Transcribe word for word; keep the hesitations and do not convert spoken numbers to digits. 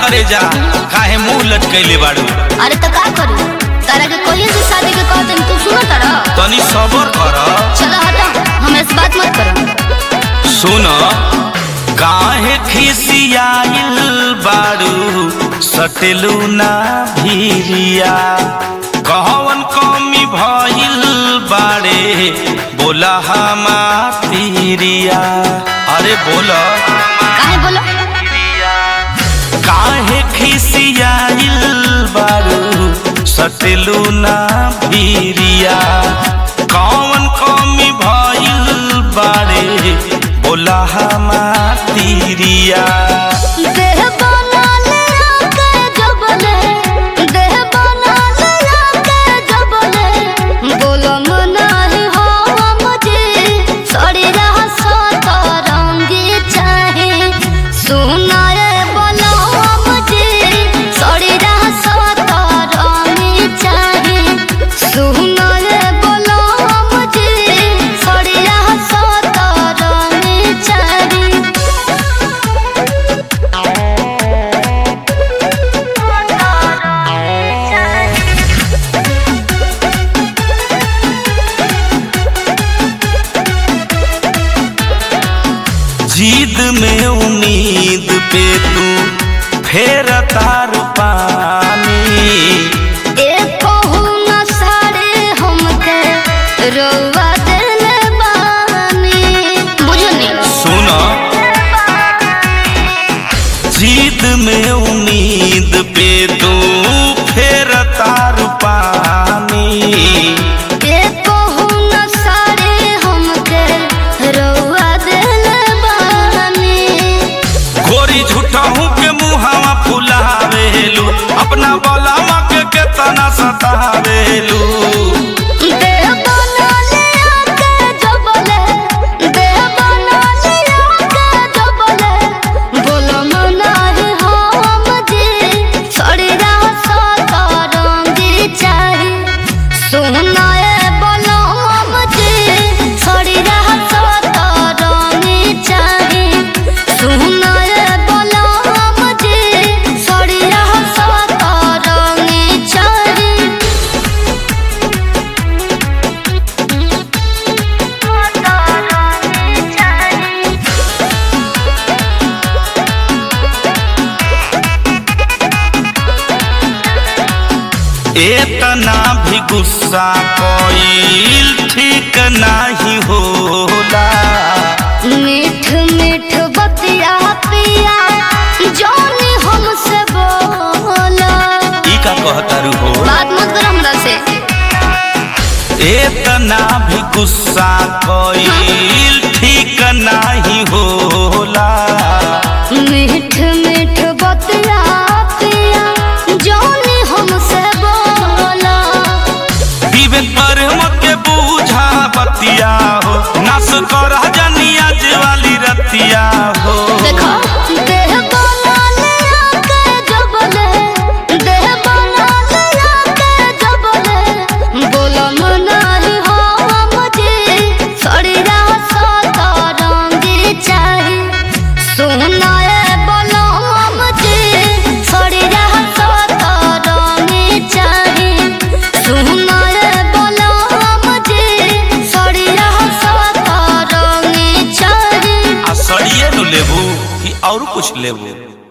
करे जा काहे मुंह लटकैले बाड़ू। अरे तो का करू तारा के कोई से शादी के कहते तू सुनो तारा तनी सबर कर। चलो हटा हमें से बात मत करो। सुन काहे खिसियाइल बाड़ू सटेलू ना भीरिया कहवन कमी भइल बाड़े बोला हमारिया। अरे बोला काहे बोलो काहे खिसियाइल बाड़ू सटेलू ना भीरिया कौन कमी भइल बाड़े बोला हमारिया। देह बना ले आके जबले देह बना ले आके जबले बोलो मना ही हो मुझे सड़ी रहा सता रंगी चाहे सुना रे बोलो मुझे सड़ी रहा सता रंगी चाहे सुना रे बोलो मुझे सड़ी रहा सता रंगी चाहे। जीद में उम्मीद पे तू फेर तार पानी एक कहू न सारे हमके रोवा देले बानी बुझनी। सुन जीद में उम्मीद पे तू फेर तार पानी एक कहू न सारे हमके रोवा देले बानी। गोरी झूठहू के मुहावा फुलावेलू अपना बोलावा के केतना सतावेलू। देह बना ले आके जबले देह बना ले आके जबले बोलो मना ही हो मुझे सड़ी रहा सता रंगी चाहे सुना रे बोलो मुझे सड़ी रहा सता रंगी चाहे सुना रे बोलो मुझे सड़ी रहा सता रंगी चाहे। इतना भी गुस्सा कोई ठीक नहीं होला। मीठ मीठ बतिया पिया जानी हमसे बोला ई का कहतारू हो बात मत कर हमरा से। इतना भी गुस्सा कोई ठीक नहीं होला। मीठ मीठ बतिया पिया जानी हमसे बोला विवेक पर मके बूझा बतिया हो नस कर जानी आज वाली रतिया हो। देखो देह बना ले आके जबले देह बना ले आके जबले बोलो मना ही हो मुझे सड़ी रहा सता रंगी चाहे सुना रे बोलो मुझे सड़ी रहा सता रंगी चाहे सुना रे बोलो मुझे सड़ी रहा सता रंगी चाहे। आ सड़िए नु लेबू कि और कुछ लेबू।